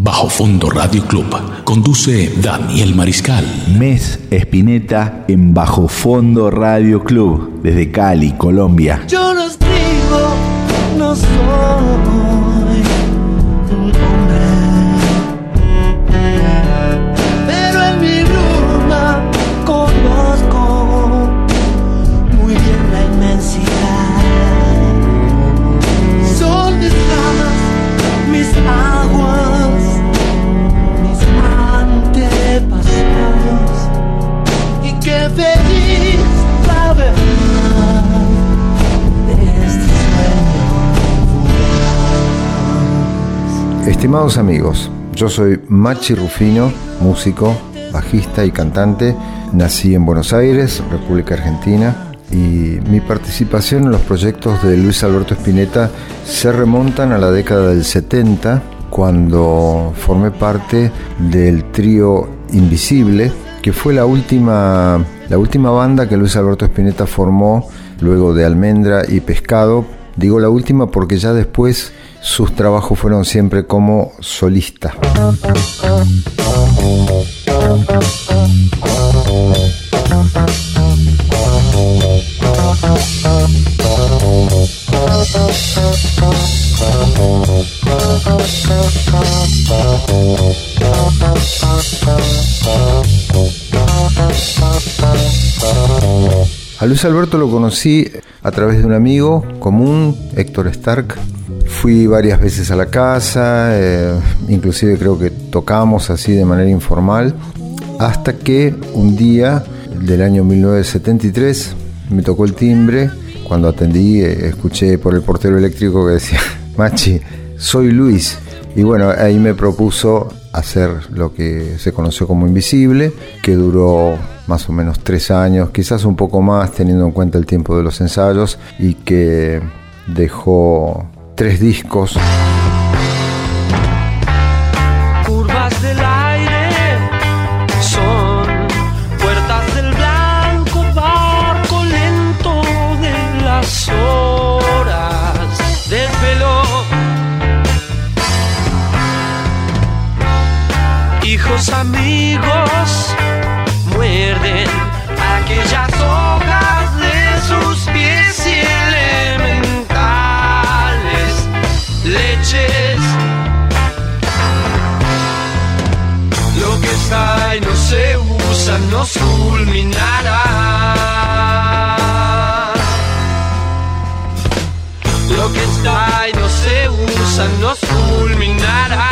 Bajo Fondo Radio Club. Conduce Daniel Mariscal. Mes Spinetta en Bajo Fondo Radio Club, desde Cali, Colombia. Yo no escribo, no soy un hombre, pero en mi rumba conozco muy bien la inmensidad. Son mis ramas, mis aguas, mis antepasados, y qué feliz la verdad de este sueño. Estimados amigos, yo soy Machi Rufino, músico, bajista y cantante. Nací en Buenos Aires, República Argentina, y mi participación en los proyectos de Luis Alberto Spinetta se remontan a la década del 70, cuando formé parte del trío Invisible, que fue la última banda que Luis Alberto Spinetta formó luego de Almendra y Pescado. Digo la última porque ya después sus trabajos fueron siempre como solista. A Luis Alberto lo conocí a través de un amigo común, Héctor Stark. Fui varias veces a la casa, inclusive creo que tocamos así de manera informal, hasta que un día del año 1973 me tocó el timbre. Cuando atendí, escuché por el portero eléctrico que decía: Machi, soy Luis. Y bueno, ahí me propuso hacer lo que se conoció como Invisible, que duró más o menos 3 años, quizás un poco más teniendo en cuenta el tiempo de los ensayos, y que dejó 3 discos. Curvas del aire son puertas del blanco barco lento de las horas del velo. Hijos amigos muerden aquellas hojas de sus pies y elementales leches. Lo que está y no se usa nos fulminará. Lo que está y no se usa nos fulminará.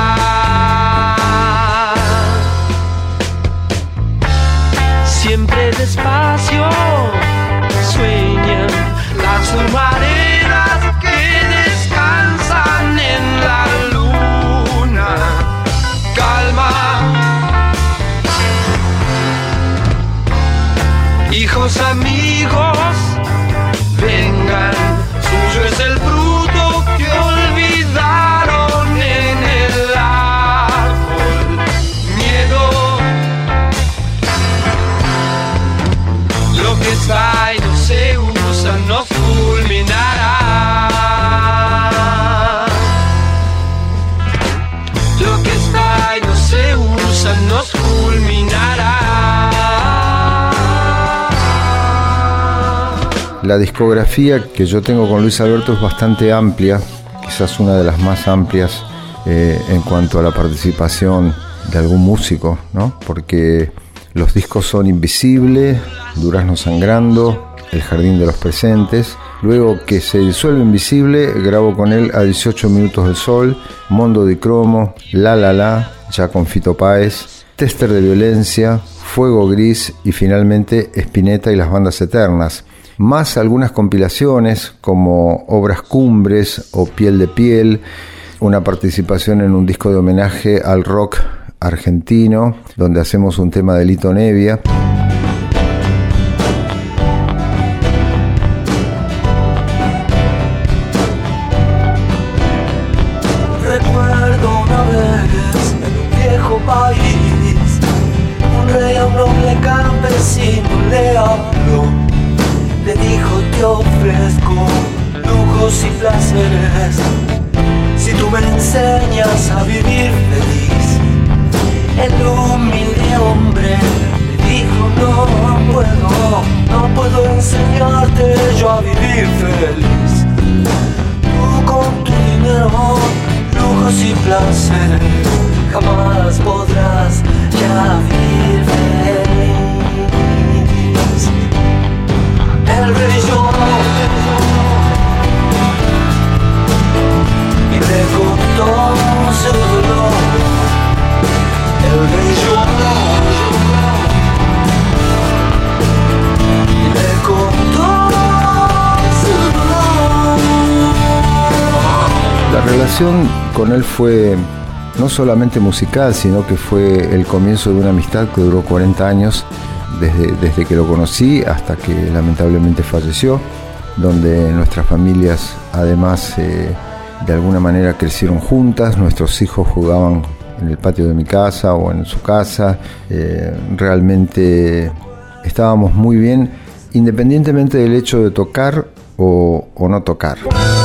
Siempre despacio sueñan las humaredas que descansan en la luna. Calma, hijos amigos, vengan, suyo es el fruto que olvidaron en el árbol. Miedo, lo que está y no se usa nos fulminará. Lo que está y no se usa nos fulminará. La discografía que yo tengo con Luis Alberto es bastante amplia, quizás una de las más amplias en cuanto a la participación de algún músico, ¿no? Porque los discos son Invisible, Durazno Sangrando, El Jardín de los Presentes. Luego que se disuelve Invisible, grabo con él A 18 Minutos del Sol, Mondo di Cromo, La La La, ya con Fito Páez, Tester de Violencia, Fuego Gris y finalmente Spinetta y las Bandas Eternas. Más algunas compilaciones como Obras Cumbres o Piel de Piel, una participación en un disco de homenaje al rock argentino, donde hacemos un tema de Lito Nevia. Recuerdo una vez en un viejo país, un rey a un noble campesino le habló, le dijo: te ofrezco lujos y placeres si tú me enseñas a vivir feliz. ser, jamás podrás ya vivir feliz. El rey lloró y le contó su dolor. El rey lloró y le contó su dolor. La relación con él fue no solamente musical, sino que fue el comienzo de una amistad que duró 40 años, desde que lo conocí hasta que lamentablemente falleció, donde nuestras familias además de alguna manera crecieron juntas. Nuestros hijos jugaban en el patio de mi casa o en su casa. Realmente estábamos muy bien, independientemente del hecho de tocar o no tocar.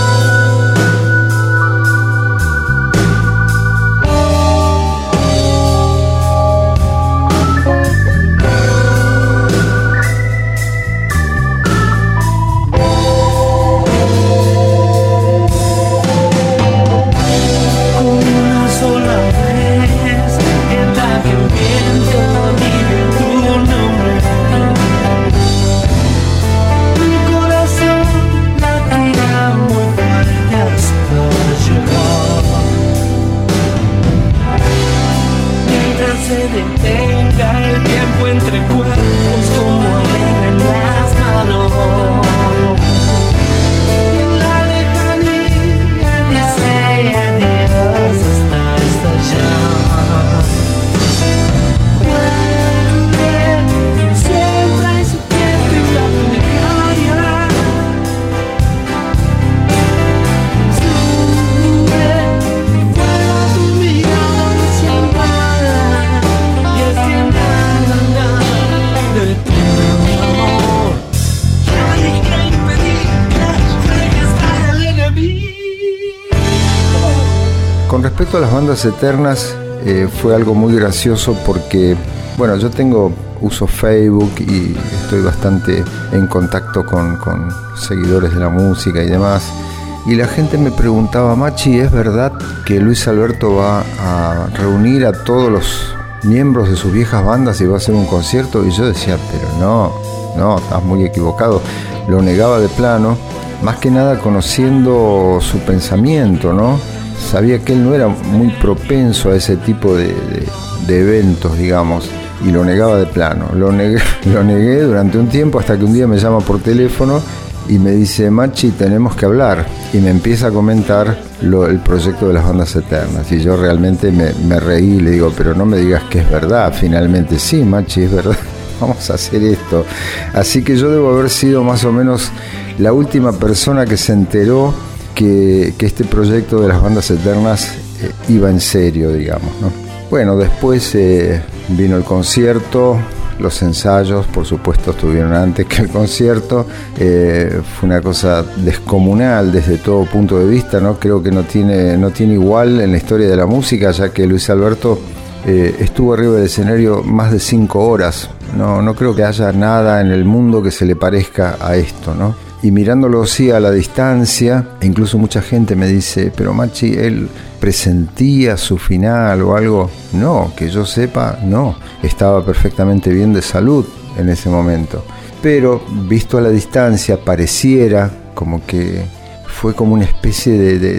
Con respecto a las bandas eternas, fue algo muy gracioso porque, bueno, yo uso Facebook y estoy bastante en contacto con seguidores de la música y demás. Y la gente me preguntaba: Machi, ¿es verdad que Luis Alberto va a reunir a todos los miembros de sus viejas bandas y va a hacer un concierto? Y yo decía, pero no, estás muy equivocado. Lo negaba de plano, más que nada conociendo su pensamiento, ¿no? Sabía que él no era muy propenso a ese tipo de eventos, digamos, y lo negaba de plano. Lo negué durante un tiempo, hasta que un día me llama por teléfono y me dice: Machi, tenemos que hablar. Y me empieza a comentar el proyecto de las bandas eternas. Y yo realmente me reí y le digo: pero no me digas que es verdad. Finalmente, sí, Machi, es verdad, vamos a hacer esto. Así que yo debo haber sido más o menos la última persona que se enteró que este proyecto de las bandas eternas iba en serio, digamos, ¿no? Bueno, después vino el concierto. Los ensayos, por supuesto, estuvieron antes que el concierto. Fue una cosa descomunal desde todo punto de vista, ¿no? Creo que no tiene igual en la historia de la música, ya que Luis Alberto estuvo arriba del escenario más de 5 horas. No creo que haya nada en el mundo que se le parezca a esto, ¿no? Y mirándolo así a la distancia, incluso mucha gente me dice: pero Machi, ¿él presentía su final o algo? No, que yo sepa, no. Estaba perfectamente bien de salud en ese momento. Pero visto a la distancia, pareciera como que fue como una especie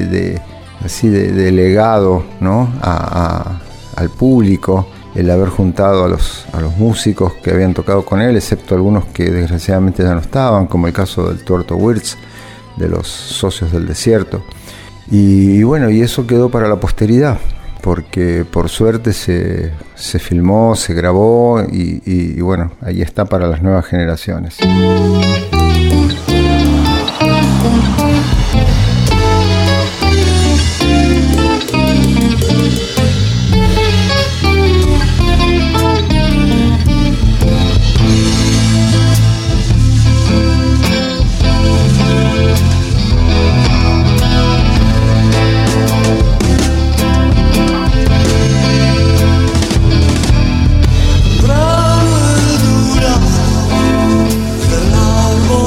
de legado, ¿no? Al público, el haber juntado a los músicos que habían tocado con él, excepto algunos que desgraciadamente ya no estaban, como el caso del Tuerto Wirtz, de los Socios del Desierto. Y bueno, y eso quedó para la posteridad, porque por suerte se filmó, se grabó y bueno, ahí está para las nuevas generaciones. Árbol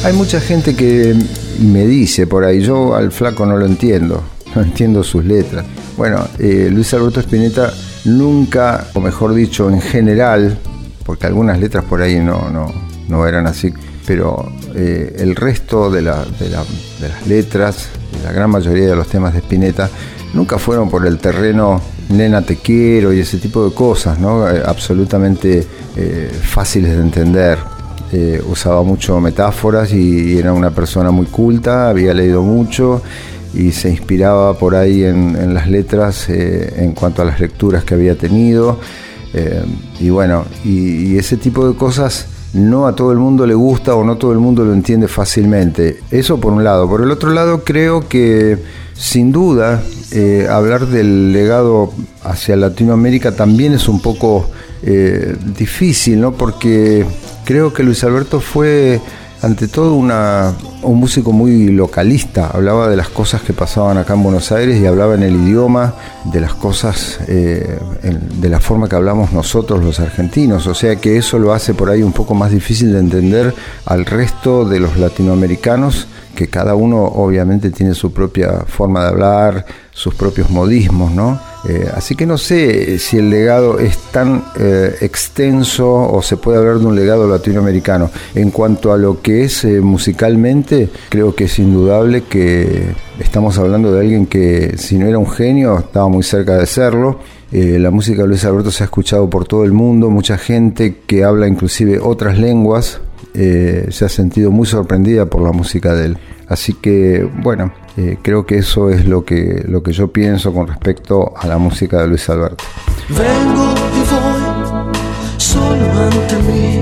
Hay mucha gente que me dice por ahí, yo al flaco no lo entiendo, no entiendo sus letras. Bueno, Luis Alberto Spinetta nunca, o mejor dicho, en general, porque algunas letras por ahí no eran así, pero el resto de las letras, la gran mayoría de los temas de Spinetta, nunca fueron por el terreno nena te quiero y ese tipo de cosas, ¿no? Absolutamente fáciles de entender. Usaba mucho metáforas y era una persona muy culta, había leído mucho y se inspiraba por ahí en las letras en cuanto a las lecturas que había tenido. Y bueno, y ese tipo de cosas no a todo el mundo le gusta o no todo el mundo lo entiende fácilmente. Eso por un lado. Por el otro lado, creo que sin duda hablar del legado hacia Latinoamérica también es un poco difícil, ¿no? Porque creo que Luis Alberto fue ante todo un músico muy localista. Hablaba de las cosas que pasaban acá en Buenos Aires y hablaba en el idioma de las cosas, de la forma que hablamos nosotros los argentinos. O sea que eso lo hace por ahí un poco más difícil de entender al resto de los latinoamericanos, que cada uno obviamente tiene su propia forma de hablar, sus propios modismos, ¿no? Así que no sé si el legado es tan extenso o se puede hablar de un legado latinoamericano. En cuanto a lo que es musicalmente, creo que es indudable que estamos hablando de alguien que, si no era un genio, estaba muy cerca de serlo. La música de Luis Alberto se ha escuchado por todo el mundo, mucha gente que habla inclusive otras lenguas se ha sentido muy sorprendida por la música de él. Así que, bueno, creo que eso es lo que yo pienso con respecto a la música de Luis Alberto. Vengo y voy solo ante mí,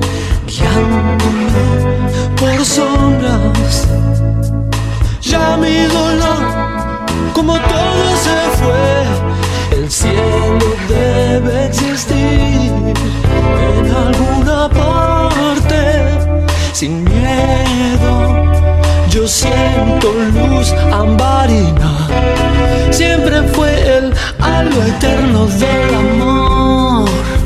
guiándome por sombras. Ya mi dolor, como todo se fue, el cielo debe existir en alguna parte, sin miedo. Yo siento luz ambarina, siempre fue el halo eterno del amor.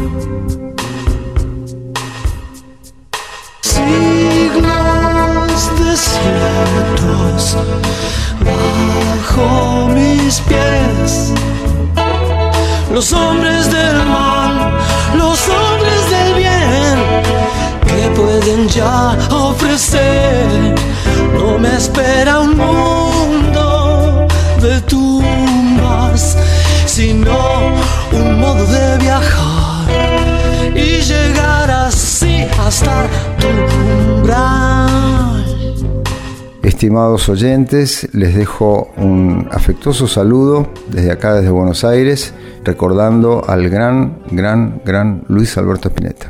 Siglos desiertos bajo mis pies, los hombres del mal, los hombres del bien, que pueden ya ofrecer. No me espera un mundo de tumbas, sino un modo de viajar y llegar así hasta tu umbral. Estimados oyentes, les dejo un afectuoso saludo desde acá, desde Buenos Aires, recordando al gran Luis Alberto Spinetta.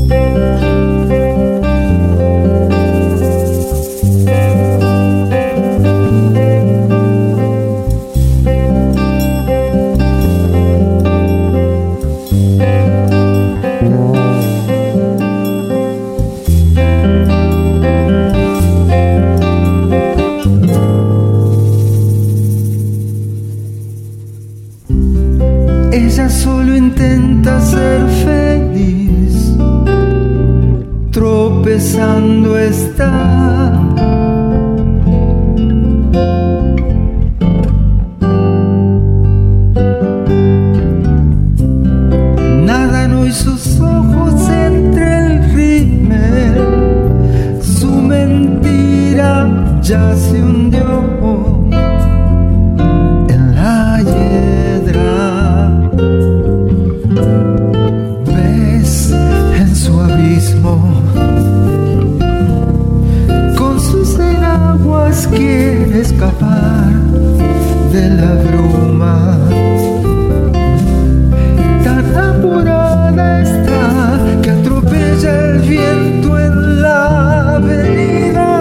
Ella solo intenta ser feliz, tropezando está. Nadan hoy sus ojos entre el rímel, su mentira ya se hundió en la hiedra. Ves en su abismo, con sus enaguas quiere escapar de la bruma. Tan apurada está que atropella el viento en la avenida.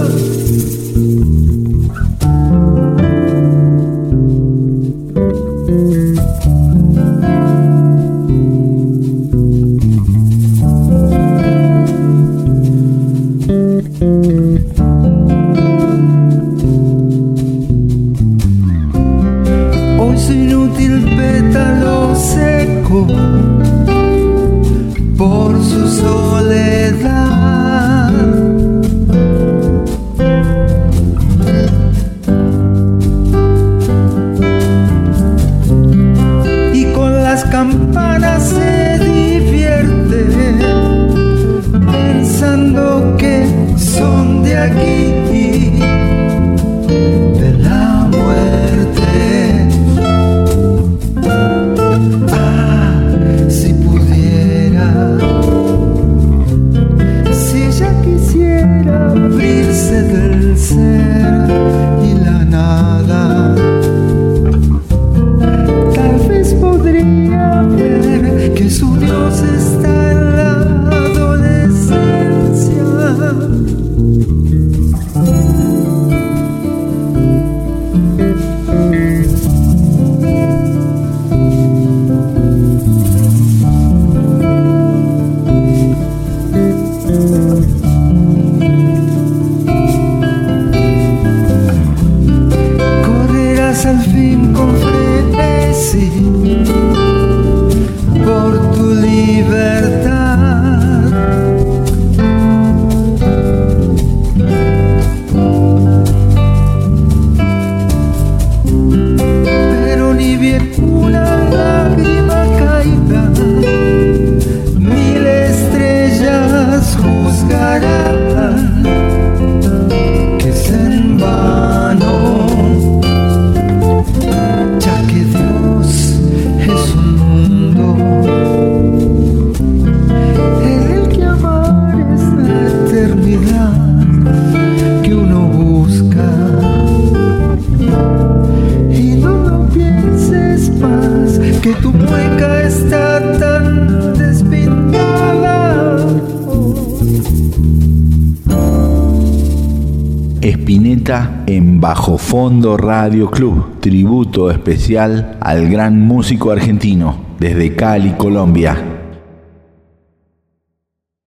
Hoy su inútil pétalo seco por su soledad campana se divierte pensando que son de aquí, de la muerte. Ah, si pudiera, si ella quisiera abrirse del ser y la nada, tal vez podría ver que su Dios está en la adolescencia. Correrás al fin con frenesí por tu libertad, pero ni bien una lágrima caiga, mil estrellas juzgarán que es en vano, ya que Dios es un mundo en el que amar es la eternidad que uno busca. Y no pienses más que tu mueca está tan despintada. Spinetta en Bajo Fondo Radio Club, tributo especial al gran músico argentino desde Cali, Colombia.